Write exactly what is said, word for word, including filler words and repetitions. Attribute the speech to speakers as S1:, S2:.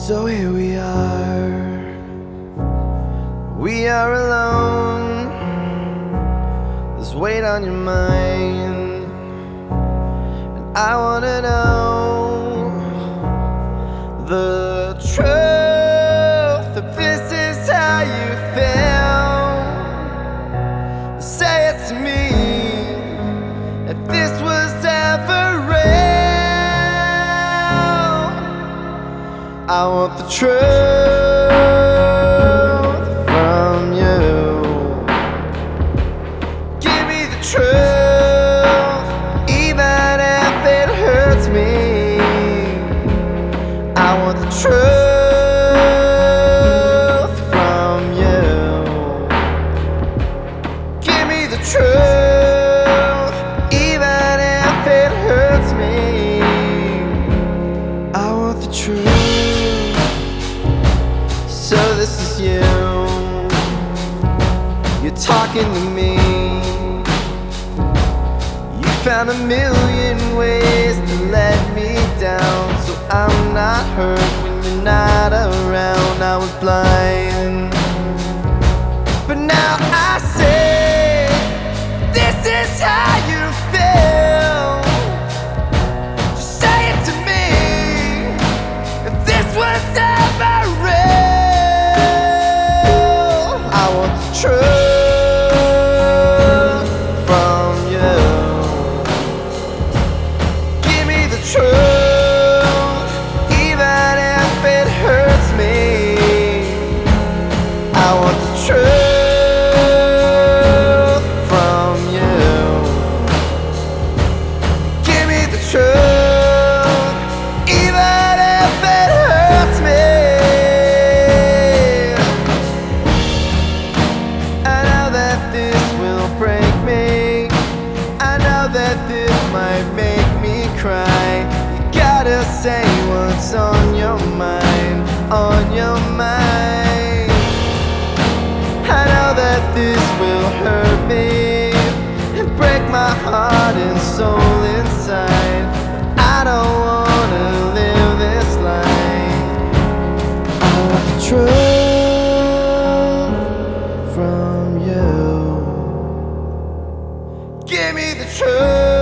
S1: So here we are, we are alone. There's weight on your mind, and I wanna know the truth. If this is how you feel, say it to me. If this was ever real, I want the truth from you. Give me the truth, even if it hurts me. I want the truth from you. Give me the truth, even if it hurts me. I want the truth. So this is you, you're talking to me. You found a million ways to let me down, so I'm not hurt when you're not around. I was blind, but now I see this is how you feel. Just say it to me. If this was ever real, I want the truth from you. Give me the truth, even if it hurts me. I want the truth from you. Give me the truth, even if it hurts me. I know that this will break me. I know that this might make me cry. You gotta say what's on your mind, on your mind. I know that this will hurt me and break my heart and soul inside. I don't wanna live this life. I want the truth from you. Give me the truth.